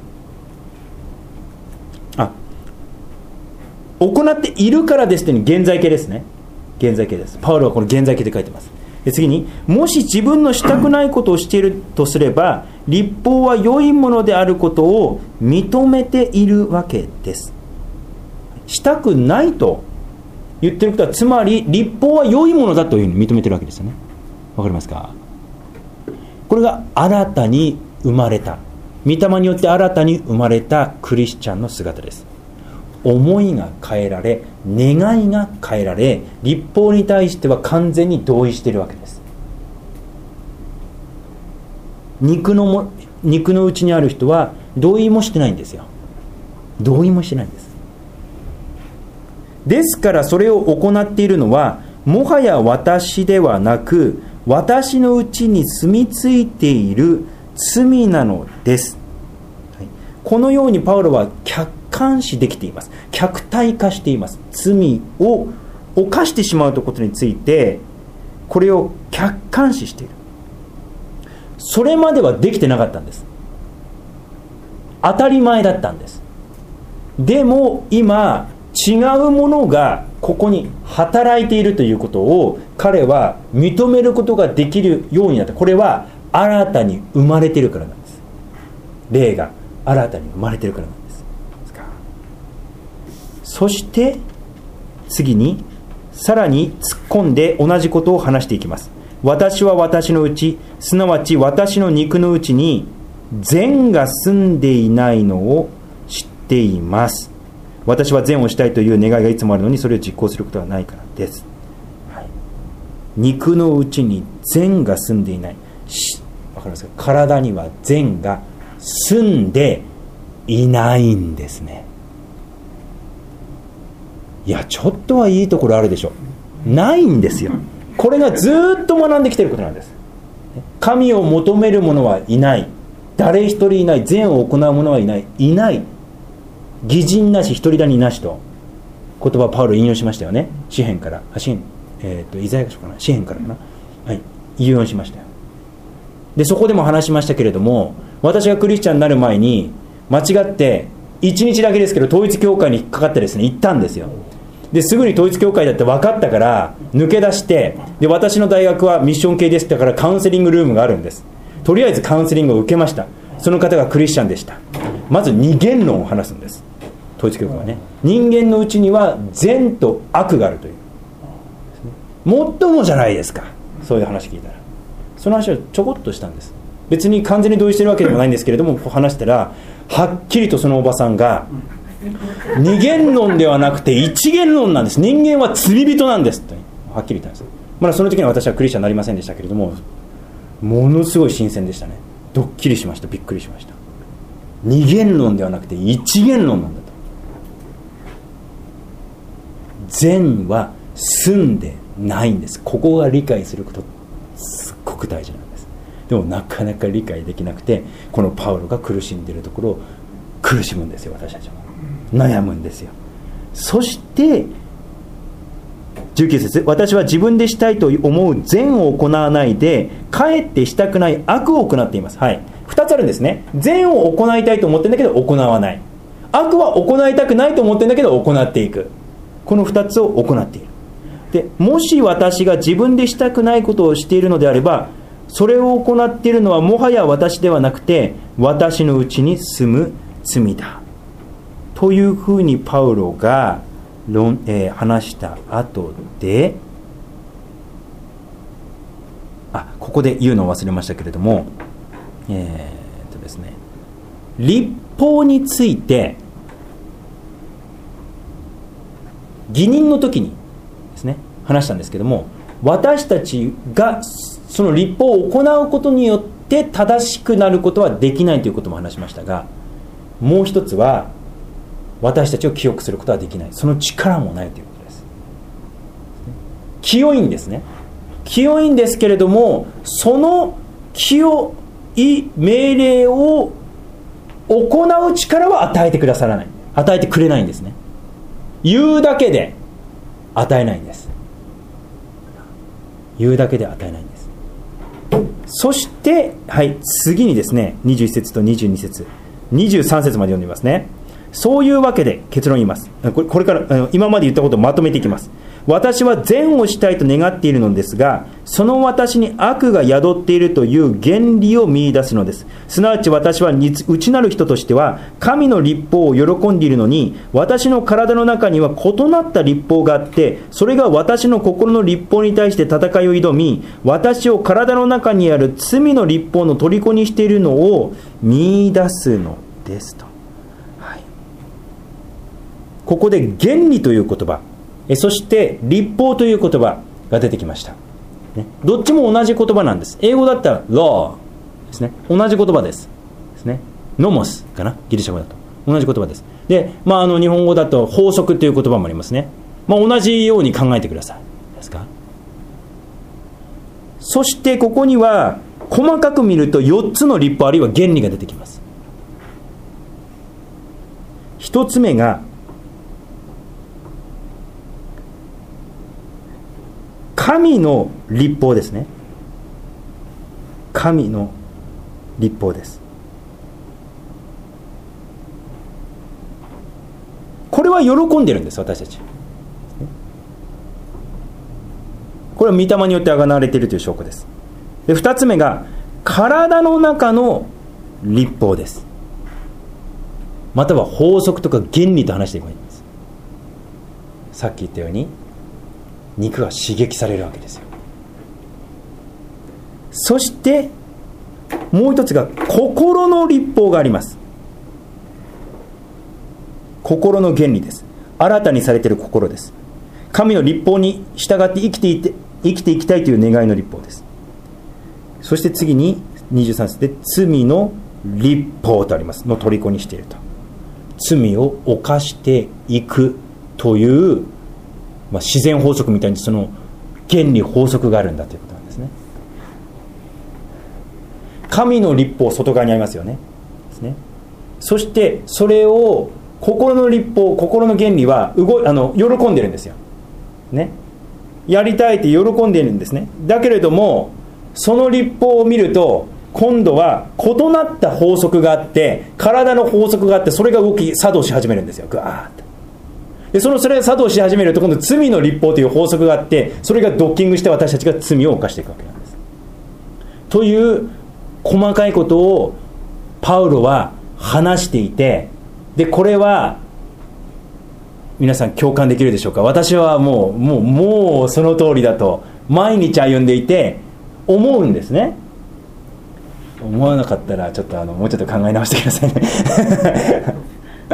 [SPEAKER 1] あ行っているからですというのに現在形ですね。現在形です。パウロはこの現在形で書いてます。で次に、もし自分のしたくないことをしているとすれば、律法は良いものであることを認めているわけです。したくないと言ってることは、つまり律法は良いものだというふうに認めてるわけですよね。わかりますか。これが新たに生まれた、御霊によって新たに生まれたクリスチャンの姿です。思いが変えられ、願いが変えられ、律法に対しては完全に同意しているわけです。肉のも肉の内にある人は同意もしてないんですよ。同意もしてないんです。ですからそれを行っているのは、もはや私ではなく、私のうちに住み着いている罪なのです。はい、このようにパウロは客観視できています。客体化しています。罪を犯してしまうということについて、これを客観視している。それまではできてなかったんです。当たり前だったんです。でも今違うものがここに働いているということを彼は認めることができるようになった。これは新たに生まれているからなんです。霊が新たに生まれているからなんです。そして次にさらに突っ込んで同じことを話していきます。私は私のうち、すなわち私の肉のうちに善が住んでいないのを知っています。私は善をしたいという願いがいつもあるのに、それを実行することはないからです。はい、肉のうちに善が住んでいない。わかりますか。体には善が住んでいないんですね。いや、ちょっとはいいところあるでしょ。ないんですよ。これがずっと学んできていることなんです。神を求める者はいない。誰一人いない。善を行う者はいない。いない。義人なし、一人だになしと言葉をパウロ引用しましたよね。詩編から、あ、詩編、えっと、イザヤ書かな、詩編からかな。はい、引用しましたよ。で、そこでも話しましたけれども、私がクリスチャンになる前に、間違って、一日だけですけど、統一教会に引っかかってですね、行ったんですよ。ですぐに統一教会だって分かったから抜け出して、で私の大学はミッション系ですだからカウンセリングルームがあるんです。とりあえずカウンセリングを受けました。その方がクリスチャンでした。まず二元論を話すんです。統一教会はね、人間のうちには善と悪があるという、もっともじゃないですか。そういう話聞いたら、その話をちょこっとしたんです。別に完全に同意してるわけでもないんですけれども、話したらはっきりとそのおばさんが、二元論ではなくて一元論なんです。人間は罪人なんですとはっきり言ったんです。まだその時には私はクリスチャンになりませんでしたけれども、ものすごい新鮮でしたね。ドッキリしました。びっくりしました。 二元論ではなくて一元論なんだと。善は住んでないんです。ここが理解することすっごく大事なんです。でもなかなか理解できなくて、このパウロが苦しんでいるところを苦しむんですよ。私たちは悩むんですよ。そしてじゅうきゅう節、私は自分でしたいと思う善を行わないでかえってしたくない悪を行っています。はい、ふたつあるんですね。善を行いたいと思ってるんだけど行わない、悪は行いたくないと思ってるんだけど行っていく、このふたつを行っている。でもし私が自分でしたくないことをしているのであれば、それを行っているのはもはや私ではなくて私のうちに住む罪だというふうにパウロが論、えー、話した後で、あ、ここで言うのを忘れましたけれども、えー、っとですね律法について義人の時にですね話したんですけども、私たちがその律法を行うことによって正しくなることはできないということも話しましたが、もう一つは私たちを清くすることはできない、その力もないということです。清いんですね。清いんですけれども、その清い命令を行う力は与えてくださらない、与えてくれないんですね。言うだけで与えないんです。言うだけで与えないんです。そして、はい、次にですねにじゅういち節とにじゅうに節、にじゅうさん節まで読んでみますね。そういうわけで結論言います。これ、これから今まで言ったことをまとめていきます。私は善をしたいと願っているのですが、その私に悪が宿っているという原理を見出すのです。すなわち私は内なる人としては神の律法を喜んでいるのに、私の体の中には異なった律法があって、それが私の心の律法に対して戦いを挑み、私を体の中にある罪の律法の虜にしているのを見出すのですと。はい、ここで原理という言葉、そして律法という言葉が出てきました、ね、どっちも同じ言葉なんです。英語だったら law ですね、同じ言葉ですですね。ノモスかな、ギリシャ語だと同じ言葉です。で、まあ、あの日本語だと法則という言葉もありますね。まあ、同じように考えてくださいですか。そしてここには細かく見るとよっつの律法あるいは原理が出てきます。一つ目が神の律法ですね。神の律法です。これは喜んでるんです、私たち。これは御霊によって贖われているという証拠です。で、二つ目が体の中の律法です。または法則とか原理と話していけばいいんです。さっき言ったように肉が刺激されるわけですよ。そしてもう一つが心の律法があります。心の原理です。新たにされている心です。神の律法に従って生きていて生きていきたいという願いの律法です。そして次ににじゅうさん節で罪の律法とあります。の虜にしていると。罪を犯していくという、まあ、自然法則みたいにその原理法則があるんだということなんですね。神の律法外側にありますよね。ですね。そしてそれを心の律法、心の原理は動いあの喜んでるんですよ。ね。やりたいって喜んでいるんですね。だけれどもその律法を見ると今度は異なった法則があって、体の法則があって、それが動き作動し始めるんですよ。グワーッと。でそのそれが作動し始めると今度罪の律法という法則があって、それがドッキングして私たちが罪を犯していくわけなんです。という細かいことをパウロは話していて、でこれは皆さん共感できるでしょうか。私はもうもうもうその通りだと毎日歩んでいて思うんですね。思わなかったらちょっとあのもうちょっと考え直してくださいね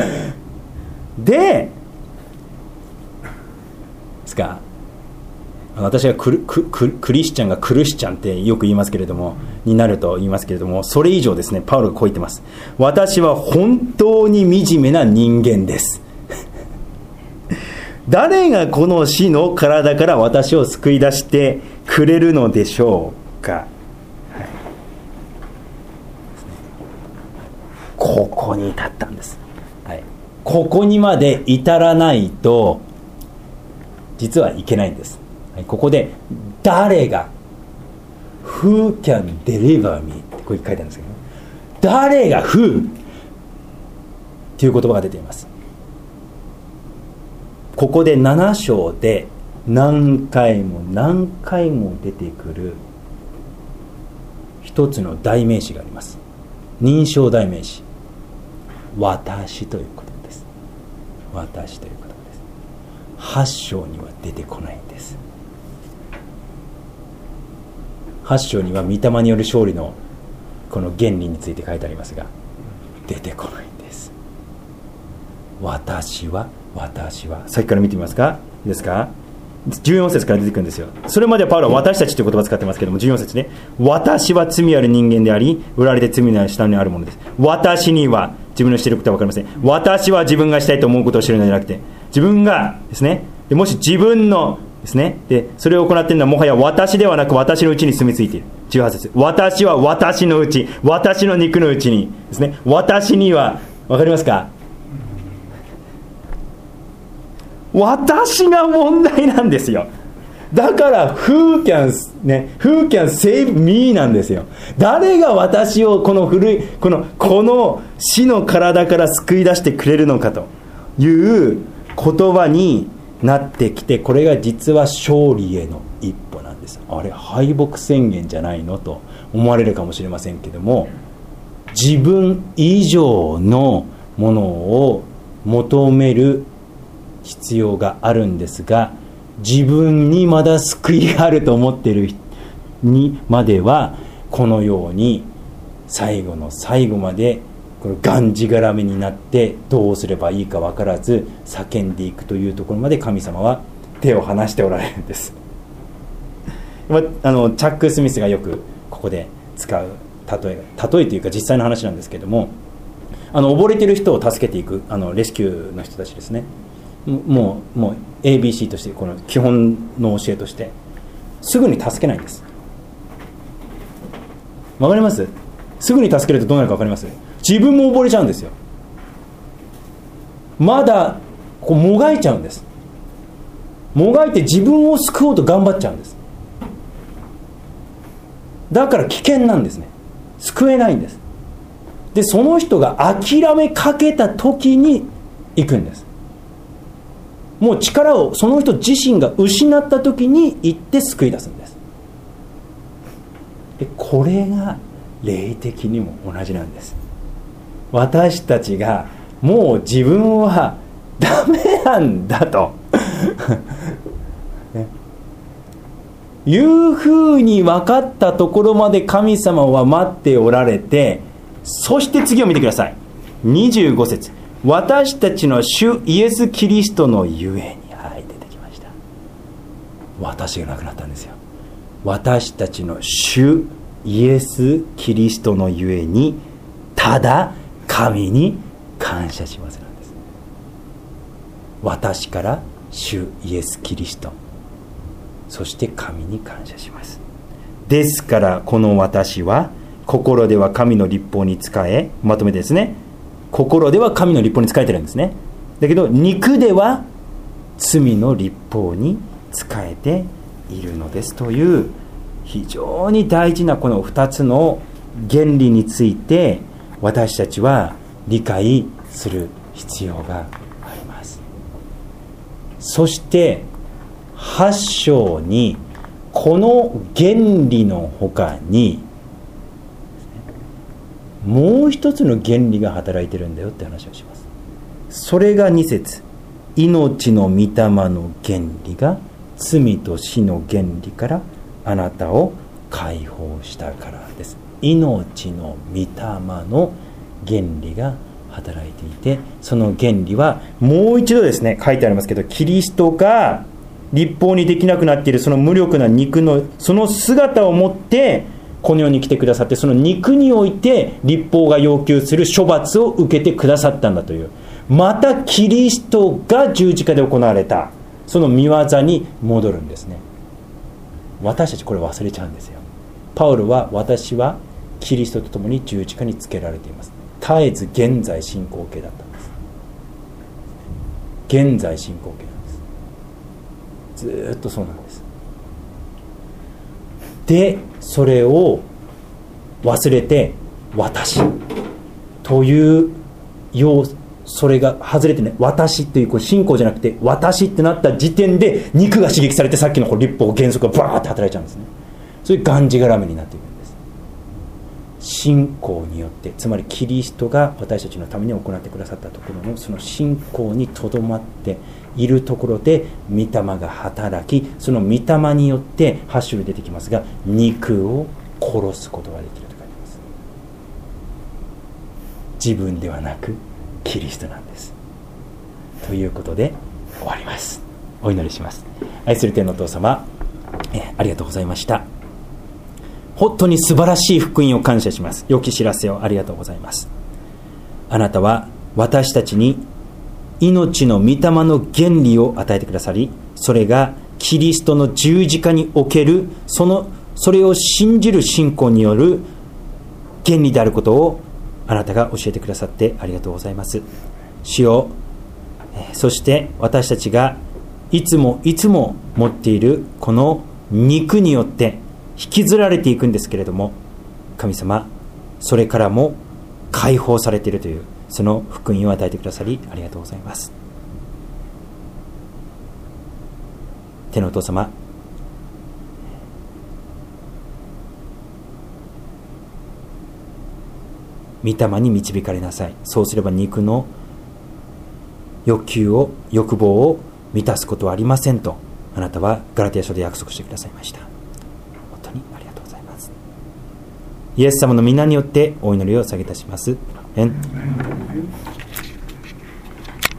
[SPEAKER 1] でですか、 私がクル、ク、ク、クリスチャンがクルシチャンってよく言いますけれども、になると言いますけれども、それ以上ですね、パウロがこう言ってます。私は本当に惨めな人間です誰がこの死の体から私を救い出してくれるのでしょうか、はい、ここに至ったんです、はい、ここにまで至らないと実はいけないんです。ここで誰が Who can deliver me ってこう書いてあるんですけど、誰が Who っていう言葉が出ています。ここでなな章で何回も何回も出てくる一つの代名詞があります。認証代名詞、私ということです。私ということです。はち章には出てこないんです。はち章には御霊による勝利のこの原理について書いてありますが、出てこないんです。私は私はさっきから見てみますか、いいですか。じゅうよん節から出てくるんですよ。それまではパウロは私たちという言葉を使ってますけども、じゅうよん節ね、私は罪ある人間であり売られて罪の下にあるものです。私には、自分のしていることは分かりません。私は自分がしたいと思うことを知るのではなくて、自分がですね、でもし自分のですね、でそれを行っているのはもはや私ではなく私のうちに住み着いている。じゅうはち節、私は私のうち、私の肉のうちにですね、私には分かりますか、私が問題なんですよ。だから Who can, ね、Who can save me なんですよ。誰が私をこの古いこのこの死の体から救い出してくれるのかという言葉になってきて、これが実は勝利への一歩なんです。あれ敗北宣言じゃないのと思われるかもしれませんけども、自分以上のものを求める必要があるんですが、自分にまだ救いがあると思っているにまではこのように最後の最後までこのがんじがらめになってどうすればいいか分からず叫んでいくというところまで神様は手を離しておられるんです。あのチャック・スミスがよくここで使う例え例えというか実際の話なんですけども、あの溺れてる人を助けていくあのレスキューの人たちですね。もう、もう エービーシー としてこの基本の教えとしてすぐに助けないんです。わかります？すぐに助けるとどうなるかわかります？自分も溺れちゃうんですよ。まだこうもがいちゃうんです。もがいて自分を救おうと頑張っちゃうんです。だから危険なんですね。救えないんです。でその人が諦めかけた時に行くんです。もう力をその人自身が失った時に行って救い出すんです。でこれが霊的にも同じなんです。私たちがもう自分はダメなんだとね、いうふうに分かったところまで神様は待っておられて、そして次を見てください。にじゅうご節、私たちの主イエス・キリストのゆえに、はい、出てきました。私がなくなったんですよ。私たちの主イエス・キリストのゆえに、ただ神に感謝しますなんです。私から主イエス・キリスト、そして神に感謝します。ですからこの私は心では神の律法に仕え、まとめてですね、心では神の律法に仕えてるんですね。だけど肉では罪の律法に仕えているのですという非常に大事なこのふたつの原理について私たちは理解する必要があります。そしてはち章にこの原理の他にもう一つの原理が働いてるんだよって話をします。それがに節、命の御霊の原理が罪と死の原理からあなたを解放したからです。命の御霊の原理が働いていて、その原理はもう一度ですね書いてありますけど、キリストが立法にできなくなっているその無力な肉のその姿を持ってこの世に来てくださって、その肉において立法が要求する処罰を受けてくださったんだという、またキリストが十字架で行われたその見業に戻るんですね。私たちこれ忘れちゃうんですよ。パウロは、私はキリストと共に十字架につけられています。絶えず現在進行形だったんです。現在進行形なんです。ずーっとそうなんです。でそれを忘れて私という要それが外れてね、私というこれ信仰じゃなくて私ってなった時点で肉が刺激されて、さっきのこう立法原則がバーッと働いちゃうんですね。そういうがんじがらめになっていくんです。信仰によって、つまりキリストが私たちのために行ってくださったところのその信仰にとどまっているところで御霊が働き、その御霊によってはち種類出てきますが、肉を殺すことができると書いてます。自分ではなくキリストなんです。ということで終わります。お祈りします。愛する天のお父様、えありがとうございました。本当に素晴らしい福音を感謝します。良き知らせをありがとうございます。あなたは私たちに命の御霊の原理を与えてくださり、それがキリストの十字架におけるそのそれを信じる信仰による原理であることをあなたが教えてくださってありがとうございます。主よ、そして私たちがいつもいつも持っているこの肉によって引きずられていくんですけれども、神様、それからも解放されているというその福音を与えてくださりありがとうございます。天のお父様、御霊に導かれなさい。そうすれば肉の欲求を欲望を満たすことはありませんと、あなたはガラテヤ書で約束してくださいました。本当にありがとうございます。イエス様の皆によってお祈りを下げいたします。アーメン。